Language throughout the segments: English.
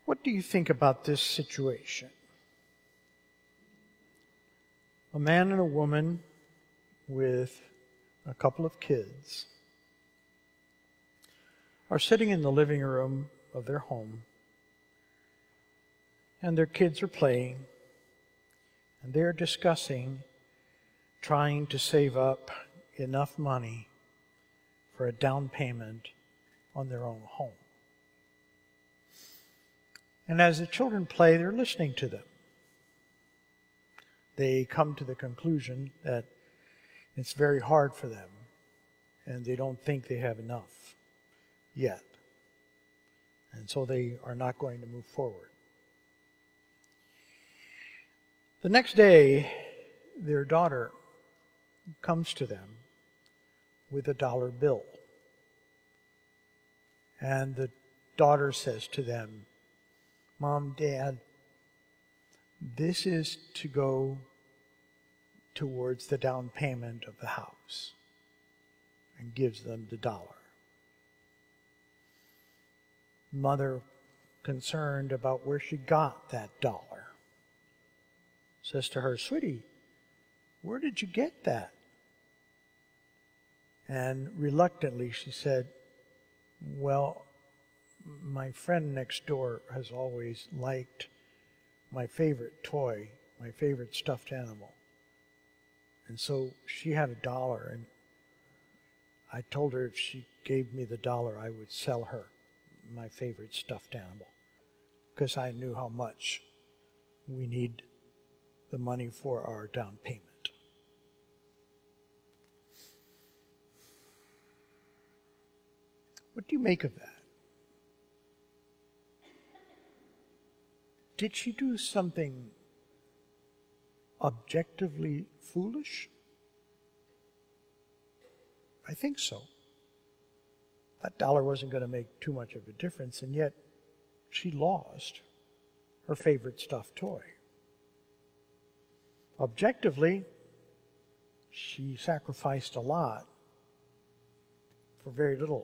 What do you think about this situation? A man and a woman with a couple of kids are sitting in the living room of their home, and their kids are playing, and they're discussing trying to save up enough money for a down payment on their own home. And as the children play, they're listening to them. They come to the conclusion that it's very hard for them, and they don't think they have enough yet. And so they are not going to move forward. The next day, their daughter comes to them with a dollar bill. And the daughter says to them, "Mom, Dad, this is to go towards the down payment of the house," and gives them the dollar. Mother, concerned about where she got that dollar, says to her, "Sweetie, where did you get that?" And reluctantly she said, "Well, my friend next door has always liked my favorite toy, my favorite stuffed animal. And so she had a dollar, and I told her if she gave me the dollar, I would sell her my favorite stuffed animal, because I knew how much we need the money for our down payment." What do you make of that? Did she do something objectively foolish? I think so. That dollar wasn't going to make too much of a difference, and yet she lost her favorite stuffed toy. Objectively, she sacrificed a lot for very little.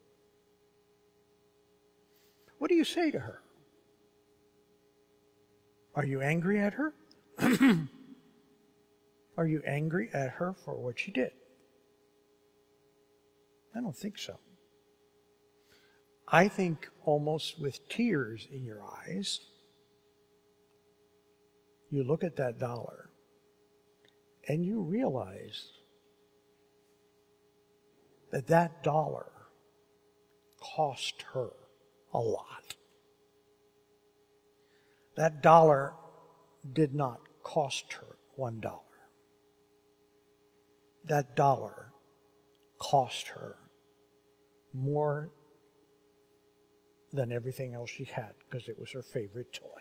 What do you say to her? Are you angry at her? Are you angry at her for what she did? I don't think so. I think almost with tears in your eyes, you look at that dollar and you realize that that dollar cost her a lot. That dollar did not cost her $1. That dollar cost her more than everything else she had, because it was her favorite toy.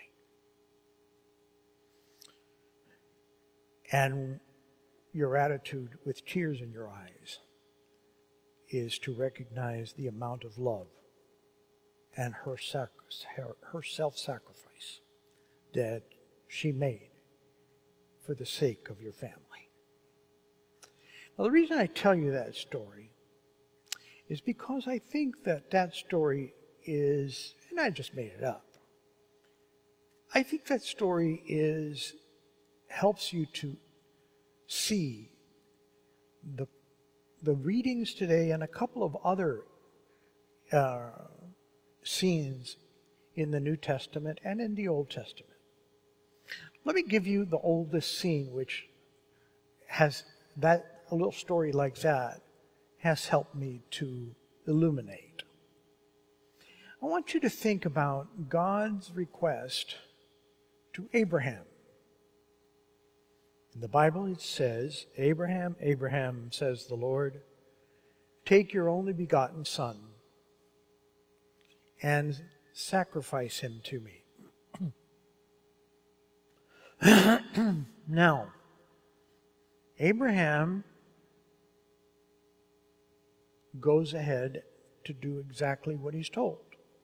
And your attitude with tears in your eyes is to recognize the amount of love and her self-sacrifice that she made for the sake of your family. Now, the reason I tell you that story is because I think that that story is, and I just made it up, I think that story helps you to see the readings today and a couple of other scenes in the New Testament and in the Old Testament. Let me give you the oldest scene, which has that, a little story like that has helped me to illuminate. I want you to think about God's request to Abraham. In the Bible it says, "Abraham, Abraham, says the Lord, take your only begotten son and sacrifice him to me." Now, Abraham goes ahead to do exactly what he's told.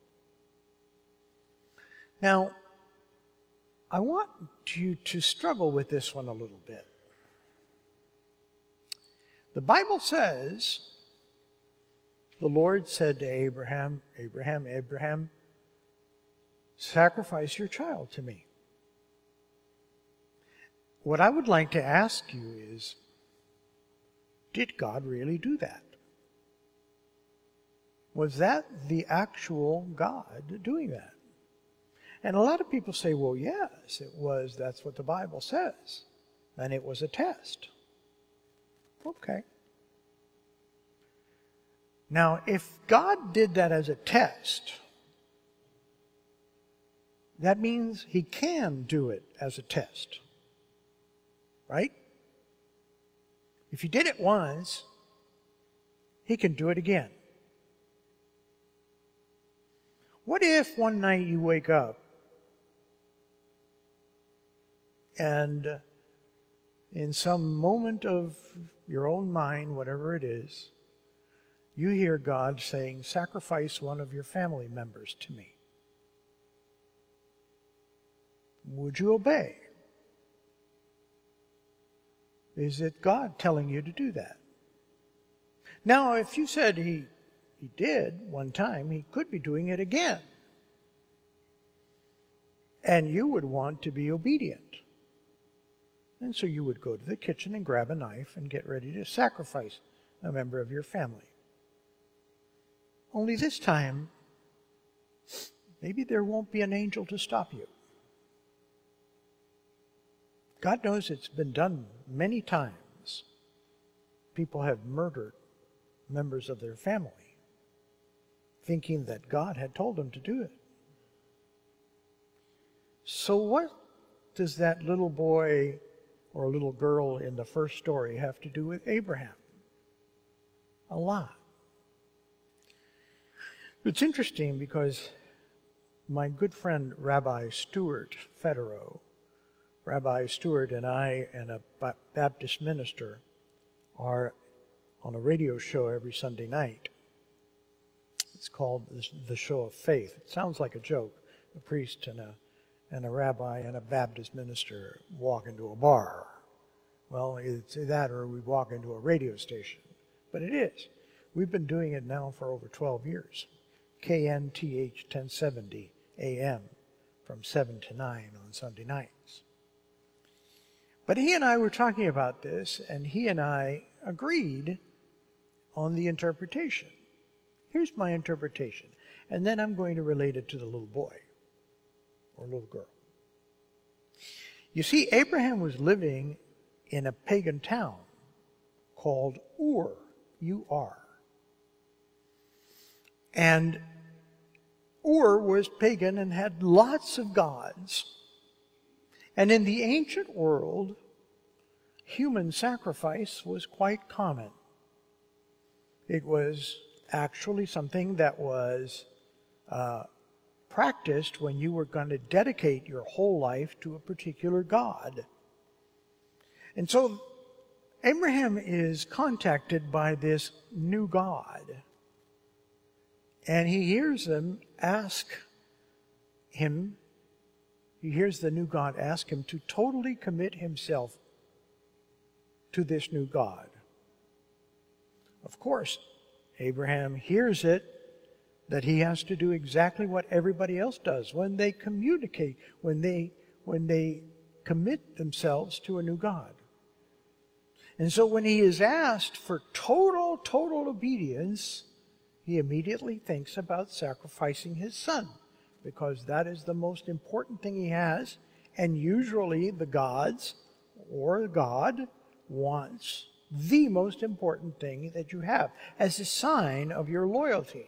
Now, I want you to struggle with this one a little bit. The Bible says, the Lord said to Abraham, "Abraham, Abraham, sacrifice your child to me. What I would like to ask you is, did God really do that? Was that the actual God doing that? And a lot of people say, well, yes, it was. That's what the Bible says. And it was a test. Okay. Now, if God did that as a test, that means He can do it as a test. Right? If He did it once, He can do it again. What if one night you wake up and in some moment of your own mind, whatever it is, you hear God saying, sacrifice one of your family members to me? Would you obey? Is it God telling you to do that? Now, if you said He did one time, He could be doing it again. And you would want to be obedient. And so you would go to the kitchen and grab a knife and get ready to sacrifice a member of your family. Only this time, maybe there won't be an angel to stop you. God knows it's been done many times. People have murdered members of their family, thinking that God had told them to do it. So what does that little boy or little girl in the first story have to do with Abraham? A lot. It's interesting because my good friend Rabbi Stuart Federow, Rabbi Stuart and I and a Baptist minister are on a radio show every Sunday night. It's called The Show of Faith. It sounds like a joke. A priest and a rabbi and a Baptist minister walk into a bar. Well, it's that or we walk into a radio station. But it is. We've been doing it now for over 12 years. KNTH 1070 AM from 7 to 9 on Sunday nights. But he and I were talking about this, and he and I agreed on the interpretation. Here's my interpretation. And then I'm going to relate it to the little boy or little girl. You see, Abraham was living in a pagan town called Ur, U-R. And Ur was pagan and had lots of gods. And in the ancient world, human sacrifice was quite common. It was actually something that was practiced when you were going to dedicate your whole life to a particular god. And so Abraham is contacted by this new god. And he hears them ask him, he hears the new God ask him to totally commit himself to this new God. Of course, Abraham hears it, that he has to do exactly what everybody else does when they communicate, when they commit themselves to a new God. And so when he is asked for total obedience, he immediately thinks about sacrificing his son, because that is the most important thing he has, and usually the gods or God wants the most important thing that you have as a sign of your loyalty.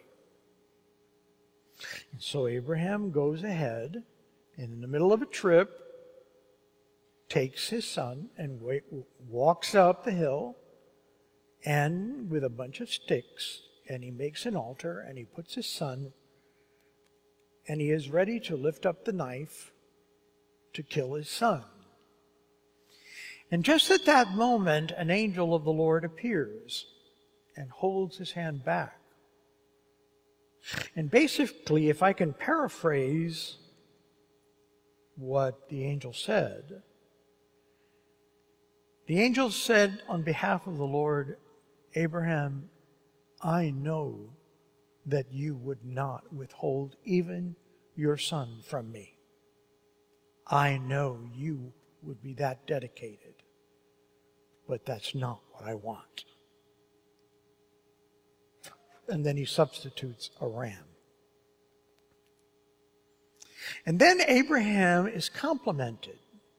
And so Abraham goes ahead and in the middle of a trip takes his son and walks up the hill and with a bunch of sticks, and he makes an altar and he puts his son, and he is ready to lift up the knife to kill his son. And just at that moment, an angel of the Lord appears and holds his hand back. And basically, if I can paraphrase what the angel said on behalf of the Lord, Abraham, I know that you would not withhold even your son from me. I know you would be that dedicated, but that's not what I want. And then he substitutes a ram. And then Abraham is complimented.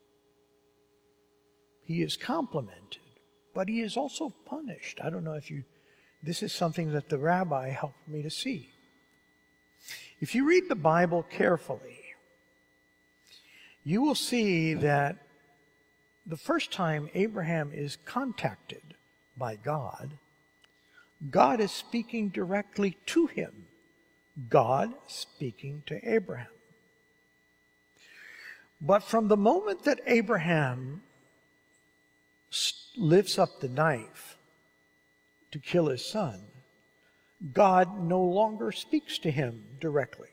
He is complimented, but he is also punished. I don't know if this is something that the rabbi helped me to see. If you read the Bible carefully, you will see that the first time Abraham is contacted by God, God is speaking directly to him. God speaking to Abraham. But from the moment that Abraham lifts up the knife to kill his son, God no longer speaks to him directly.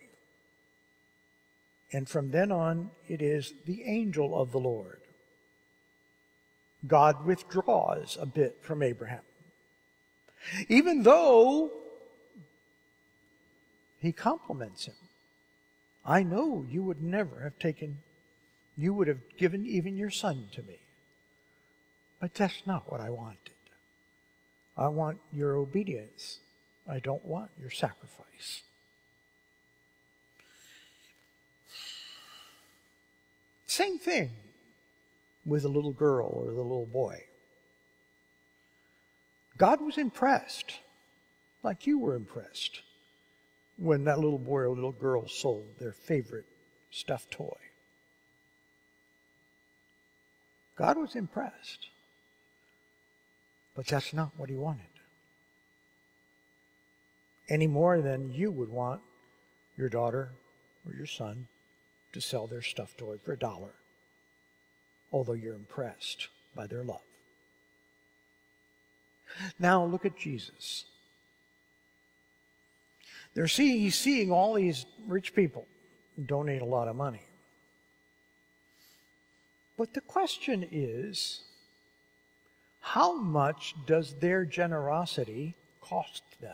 And from then on, it is the angel of the Lord. God withdraws a bit from Abraham. Even though he compliments him. I know you would never have you would have given even your son to me. But that's not what I wanted. I want your obedience. I don't want your sacrifice. Same thing with the little girl or the little boy. God was impressed, like you were impressed, when that little boy or little girl sold their favorite stuffed toy. God was impressed, but that's not what he wanted. Any more than you would want your daughter or your son to sell their stuffed toy for $1, although you're impressed by their love. Now look at Jesus. He's seeing all these rich people donate a lot of money. But the question is, how much does their generosity cost them?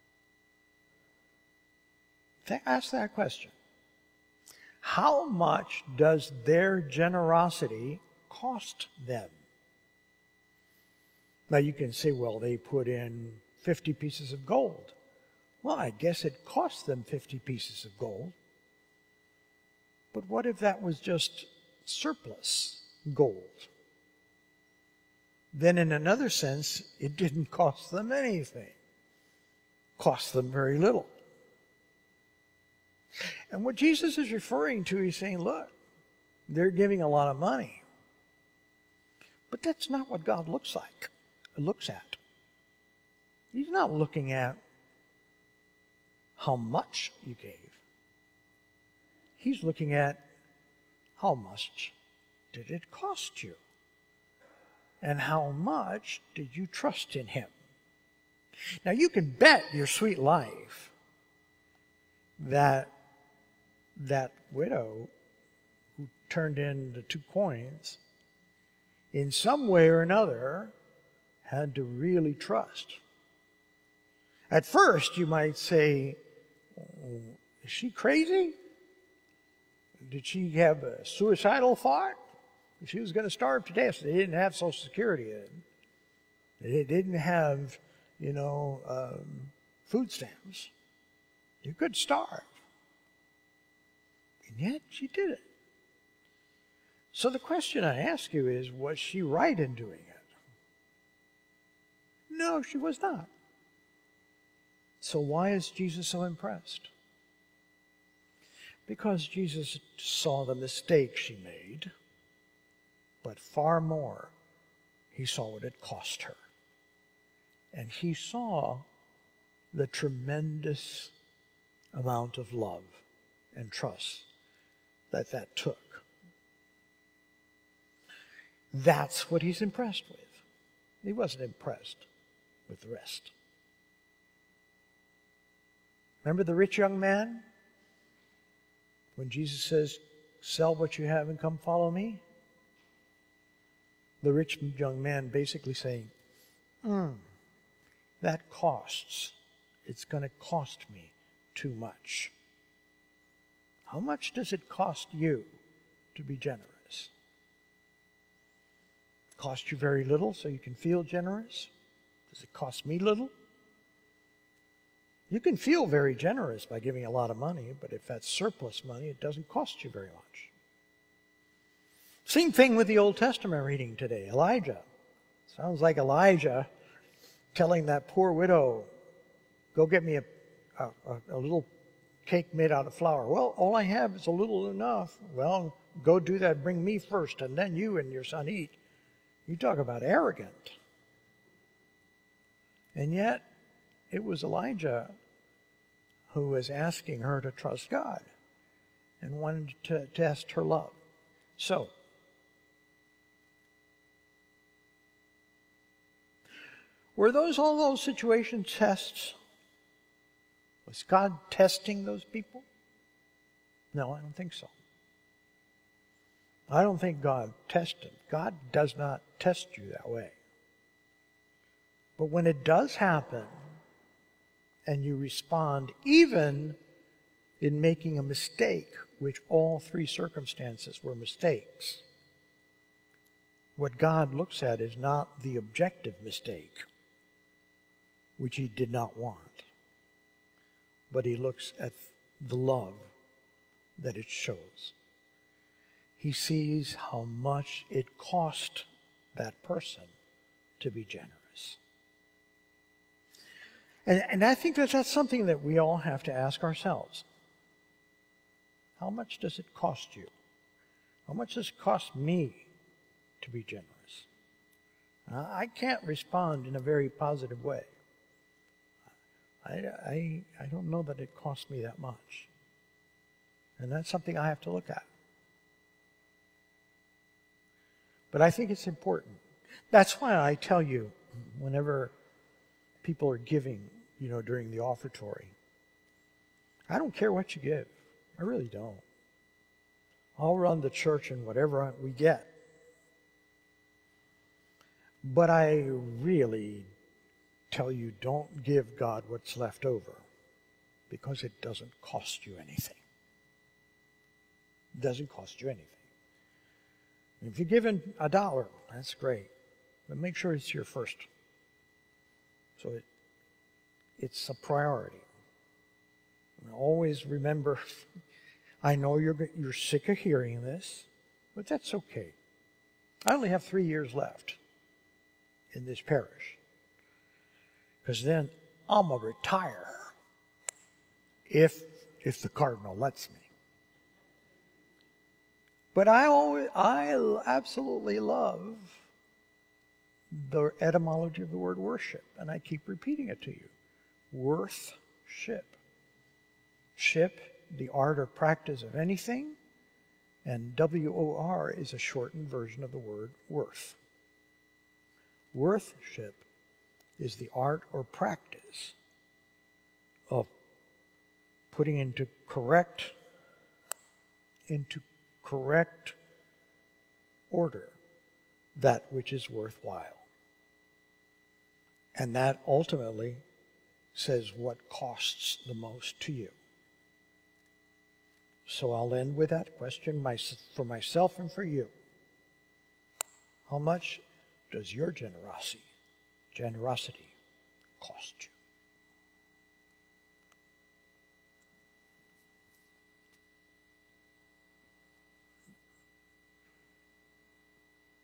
Ask that question. How much does their generosity cost them? Now you can say, well, they put in 50 pieces of gold. Well, I guess it cost them 50 pieces of gold. But what if that was just surplus gold? Then in another sense, it didn't cost them anything. It cost them very little. And what Jesus is referring to, he's saying, look, they're giving a lot of money. But that's not what God looks at. He's not looking at how much you gave. He's looking at how much did it cost you? And how much did you trust in him? Now you can bet your sweet life that widow who turned in the 2 coins, in some way or another, had to really trust. At first, you might say, is she crazy? Did she have a suicidal thought? She was going to starve to death. They didn't have Social Security then. They didn't have, food stamps. You could starve. And yet she did it. So the question I ask you is, was she right in doing it? No, she was not. So why is Jesus so impressed? Because Jesus saw the mistake she made, but far more, he saw what it cost her. And he saw the tremendous amount of love and trust that took. That's what he's impressed with. He wasn't impressed with the rest. Remember the rich young man? When Jesus says, sell what you have and come follow me? The rich young man basically saying, that costs. It's going to cost me too much. How much does it cost you to be generous? Cost you very little so you can feel generous? Does it cost me little? You can feel very generous by giving a lot of money, but if that's surplus money, it doesn't cost you very much. Same thing with the Old Testament reading today, Elijah. Sounds like Elijah telling that poor widow, go get me a little cake made out of flour. Well, all I have is a little enough. Well, go do that, bring me first, and then you and your son eat. You talk about arrogant. And yet, it was Elijah who was asking her to trust God and wanted to test her love. So, were all those situation tests? Was God testing those people? No, I don't think so. I don't think God tested. God does not test you that way. But when it does happen, and you respond, even in making a mistake, which all three circumstances were mistakes, what God looks at is not the objective mistake, which he did not want, but he looks at the love that it shows. He sees how much it cost that person to be generous. And I think that's something that we all have to ask ourselves. How much does it cost you? How much does it cost me to be generous? I can't respond in a very positive way. I don't know that it costs me that much. And that's something I have to look at. But I think it's important. That's why I tell you, whenever people are giving, during the offertory, I don't care what you give. I really don't. I'll run the church in whatever we get. But I really tell you, don't give God what's left over, because it doesn't cost you anything. It doesn't cost you anything. If you're given $1, that's great. But make sure it's your first. So it's a priority. And always remember, I know you're sick of hearing this, but that's okay. I only have 3 years left in this parish, because then I'm going to retire if the Cardinal lets me. But I absolutely love the etymology of the word worship, and I keep repeating it to you. Worth-ship. Ship, the art or practice of anything, and W-O-R is a shortened version of the word worth. Worth-ship is the art or practice of putting into correct order that which is worthwhile. And that ultimately says what costs the most to you. So I'll end with that question for myself and for you. How much does your generosity cost you?